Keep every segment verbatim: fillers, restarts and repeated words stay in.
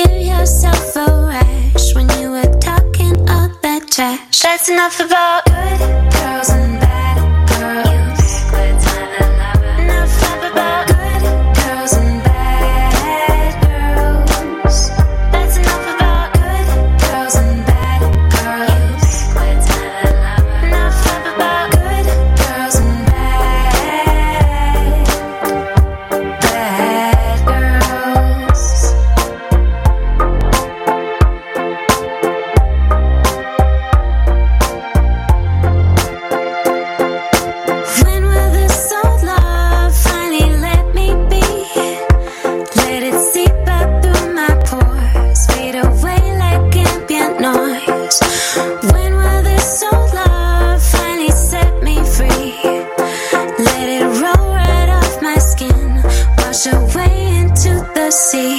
give yourself a rash when you were talking all that trash. That's enough about good girls and bad girls. You pick what time to love her. Enough about good girls and bad girls. That's enough about good girls and bad girls. You pick what time to love her. Enough about good girls and bad, bad girls. When will this old love finally let me be? Let it seep out through my pores, fade away like ambient noise. When will this old love finally set me free? Let it roll right off my skin, wash away into the sea.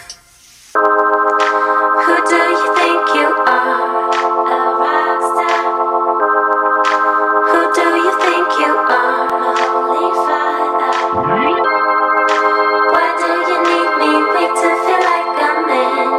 Who do you think you are? A rock star? Who do you think you are? My holy father. Why do you need me weak to feel like a man?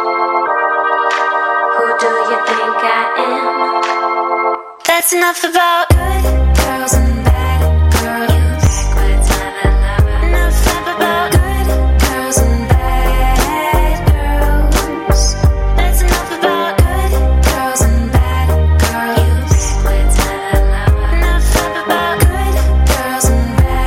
Who do you think I am? That's enough about good girls and bad girls. You pick what time to love her. Enough about good girls and bad girls. That's enough about good girls and bad girls. You pick what time to love her. Enough about good girls and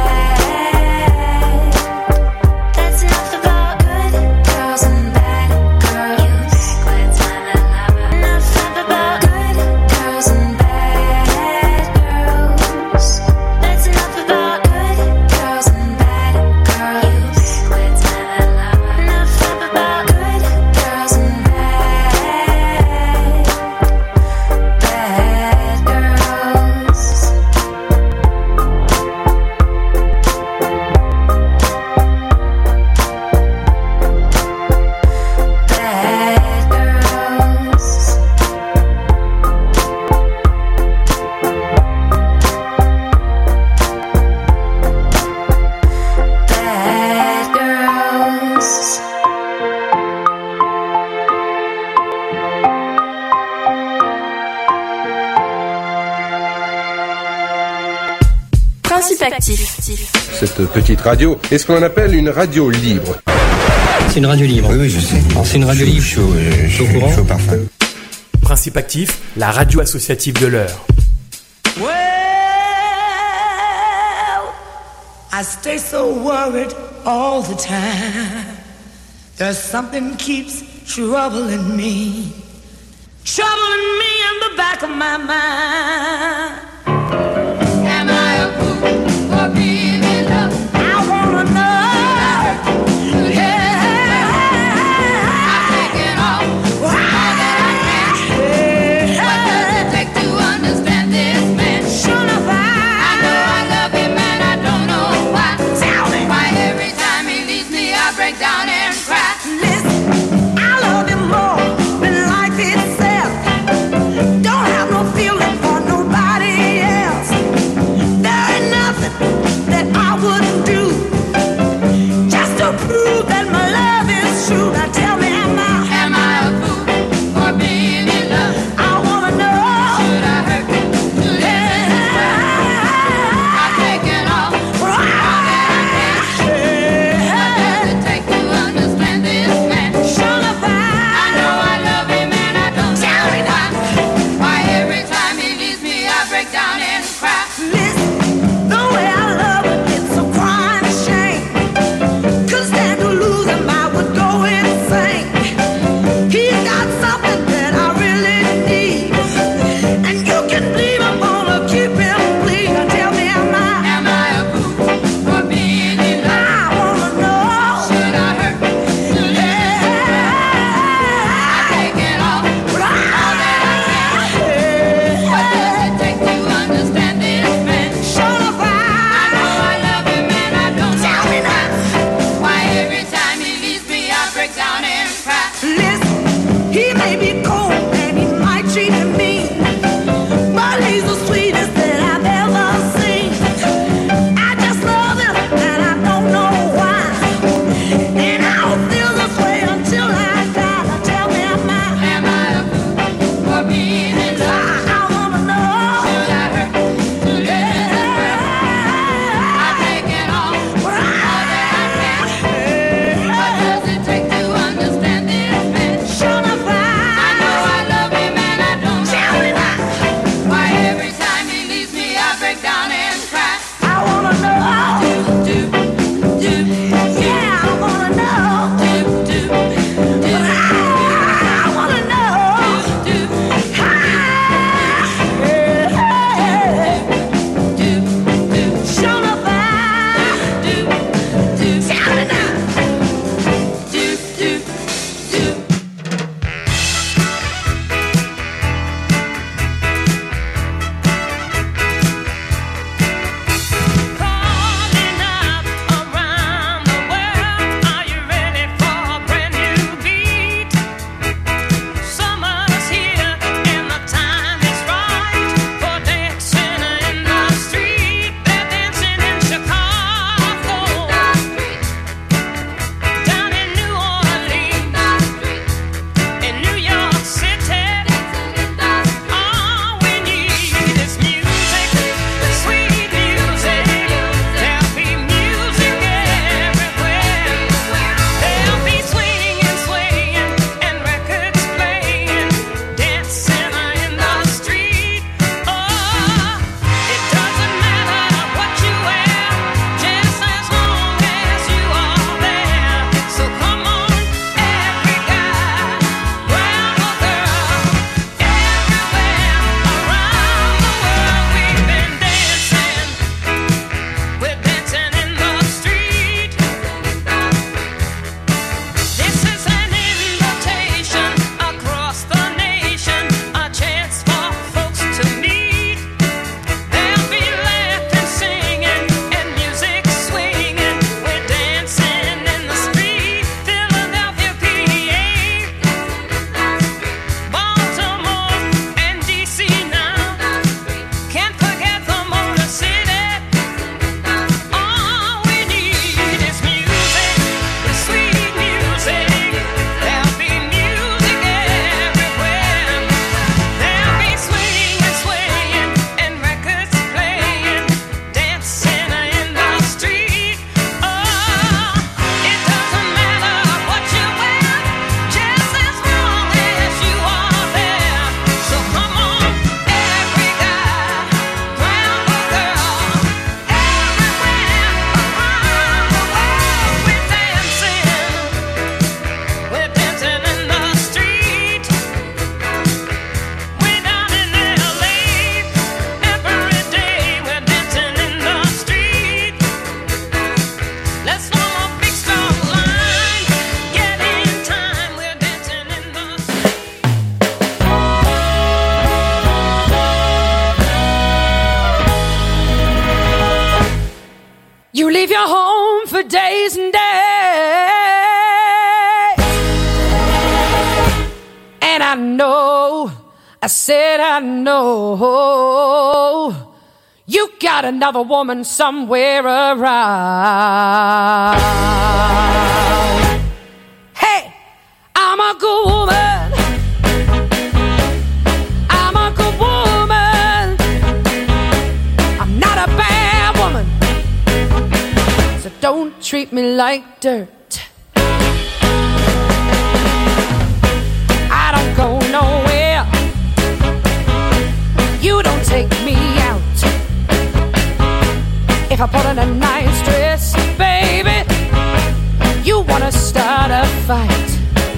bad. That's enough about good girls and bad girls. You pick what time to love her. Enough about good girls and bad girls. That's enough about good girls and bad girls. You pick what time to love her. Enough about good girls and bad, bad girls. Bad girls. Bad girls. Principe actif. Cette petite radio est ce qu'on appelle une radio libre. C'est une radio libre. Oui, oui, je sais. C'est une radio libre. Chaud, euh, Chaud chaud, courant. chaud parfum. Principe actif, la radio associative de l'heure. Well, I stay so worried all the time. There's something keeps troubling me. Troubling me in the back of my mind. Am I a fool for being in love? I wanna know. Yeah. I'm taking off all that I can. What does it take to understand this man? Sure enough, I know I love him and I don't know why. Tell me why every time he leaves me I break down and cry. Listen, I love him more than life itself. Don't have no feeling for nobody else. I know, I said I know, you got another woman somewhere around. Hey, I'm a good woman. I'm a good woman. I'm not a bad woman. So don't treat me like dirt. I don't go nowhere. You don't take me out. If I put on a nice dress, baby, you wanna start a fight.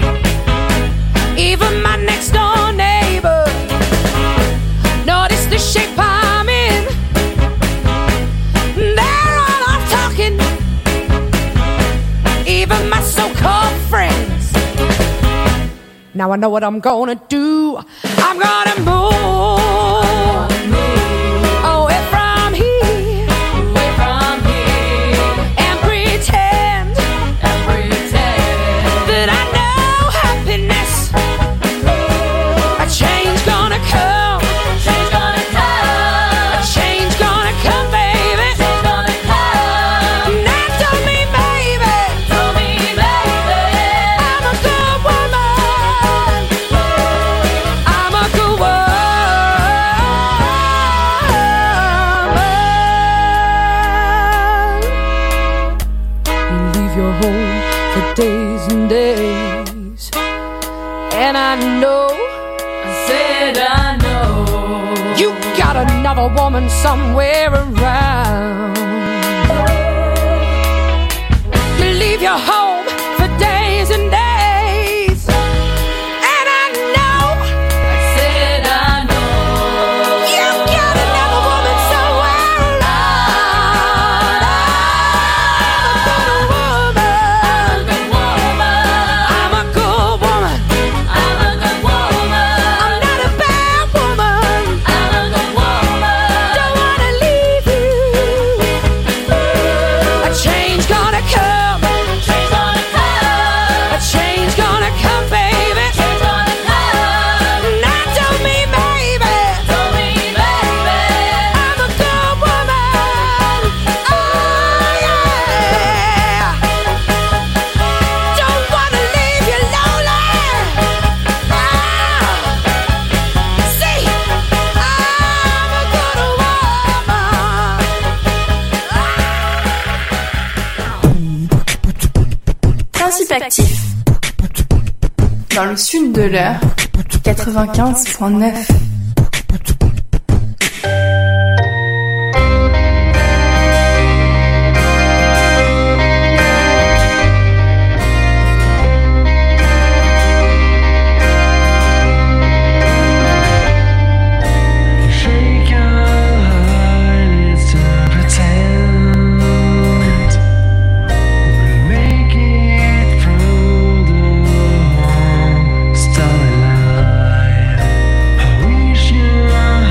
Even my next door neighbor noticed the shape I'm in. They're all off talking. Even my so-called friends. Now I know what I'm gonna do. I'm gonna move, move away from here, away from here, and pretend, and pretend that I know happiness. A change gonna come, change gonna come, a change gonna come, baby. Change gonna come. Now tell me, baby, tell me, baby, I'm a good woman. I'm a good woman. You leave your home for days and days, and I know, I said I know, you got another woman somewhere around. You leave your home for days and days, and I know, I said I know, you got another woman somewhere around. I'm a good woman. I'm a good woman. I'm a good woman. I'm not a bad woman. I'm a good woman. Don't wanna leave you. A change gonna come. Change gonna come. A change gonna come, baby. Change gonna come. Now tell me, baby. Tell me, baby. I'm a good woman. Oh yeah. Don't wanna leave you lonely. Ah. See, I'm a good woman. Principe actif. Dans le sud de l'heure, quatre-vingt-quinze virgule neuf. Shake your eyelids to pretend we'll make it through the long starry night. I wish you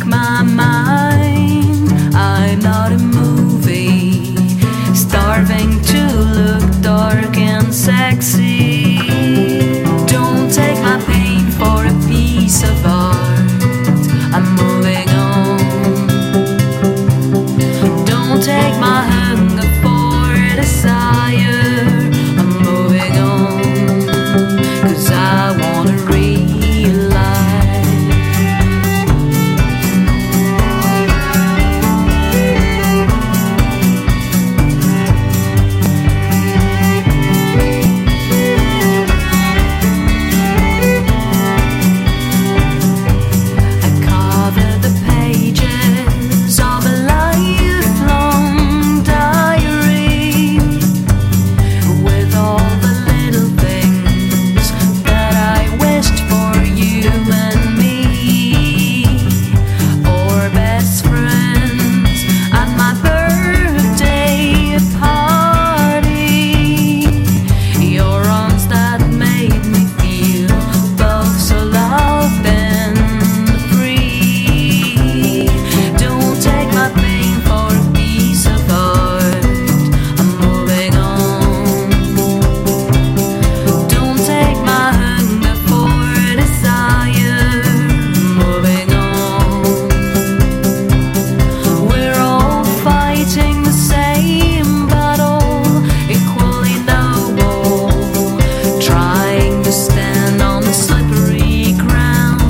make my mind. I'm not a movie, starving to look dark and sexy. Don't take my pain for a piece of art. I'm moving on. Don't take my hunger for desire. I'm moving on, 'cause I wanna realize. I cover the pages of a lifelong diary with all the little things that I wished for you and me, or best friends at my birthday party. Your arms that made me feel both so loved and free. Don't take my pain for a piece of art. I'm moving on. Don't take my hunger for desire. I'm moving on. We're all fighting the same battle, equally noble, trying to stand on the slippery ground.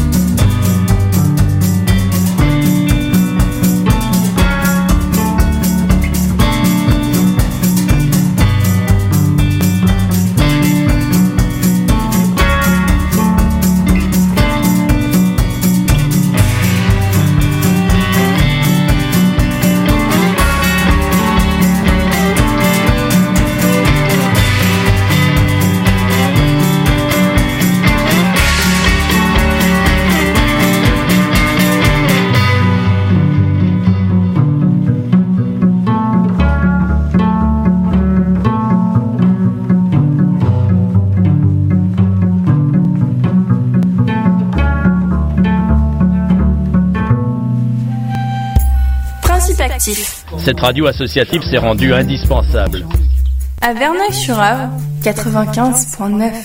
Principe actif. Cette radio associative s'est rendue indispensable. À Verneuil-sur-Avre, quatre-vingt-quinze virgule neuf.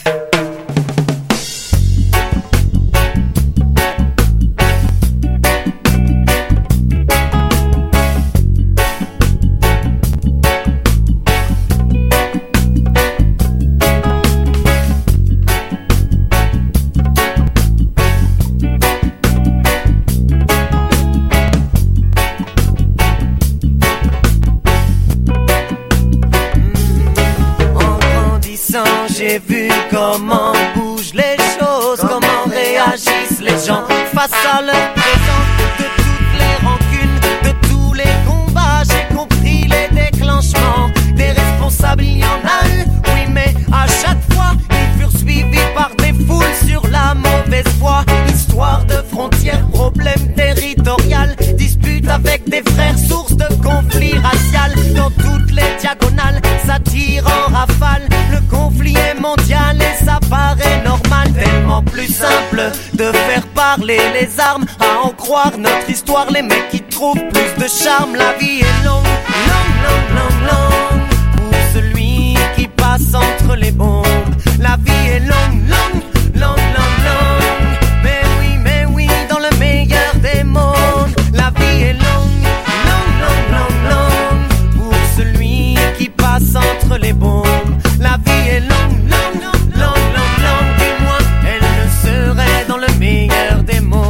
En grandissant, j'ai vu comment bougent les choses, comment réagissent les gens face à leur présent. De toutes les rancunes, de tous les combats, j'ai compris les déclenchements. Des responsables, il y en a eu, oui, mais à chaque fois, ils furent suivis par des foules sur la mauvaise voie. Histoire de frontières, problèmes territorial, disputes avec des frères, source de conflits racial. Dans toutes les diagonales, ça tire en rafale. Le conflit est mondial et ça paraît normal. Tellement plus simple de faire parler les armes, à en croire notre histoire. Les mecs qui trouvent plus de charme. La vie est longue, longue, longue, longue, longue, pour celui qui passe entre les bombes. La vie est longue, longue, longue, longue, longue. Mais oui, mais oui, dans le meilleur des mondes. La vie est longue, longue, longue, longue, longue, pour celui qui passe entre les bombes. La vie est longue, longue, longue, longue, longue, du moins elle le serait dans le meilleur des mondes.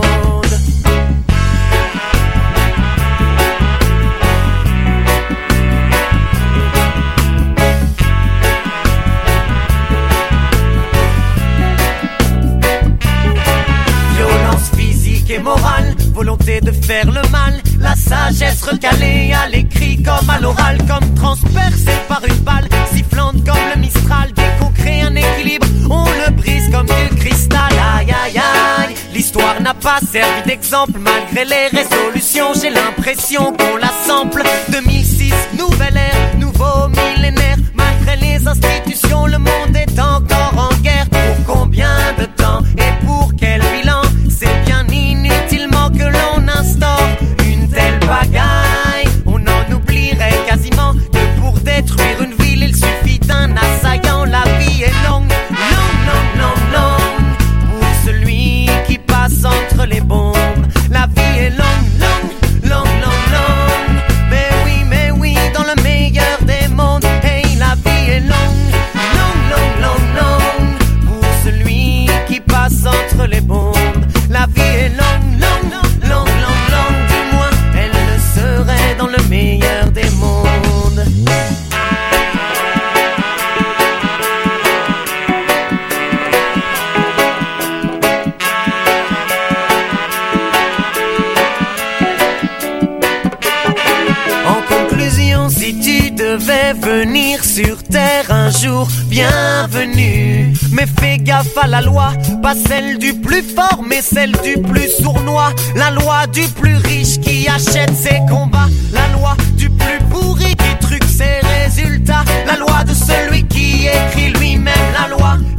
Violence physique et morale, volonté de faire le mal, la sagesse recalée à l'écrit comme à l'oral, comme transpercée par une balle sifflante comme le Mistral. Dès qu'on crée un équilibre, on le brise comme du cristal. Aïe aïe aïe, l'histoire n'a pas servi d'exemple malgré les résolutions. J'ai l'impression qu'on la sample. deux mille six, nouvelle ère, nouveau millénaire. Malgré les institutions, le monde est encore en guerre. Pour combien de temps et pour quel bilan? C'est bien inutilement que l'on instaure devais venir sur terre un jour, bienvenue. Mais fais gaffe à la loi, pas celle du plus fort, mais celle du plus sournois. La loi du plus riche qui achète ses combats. La loi du plus pourri qui truque ses résultats. La loi de celui qui écrit lui-même la loi.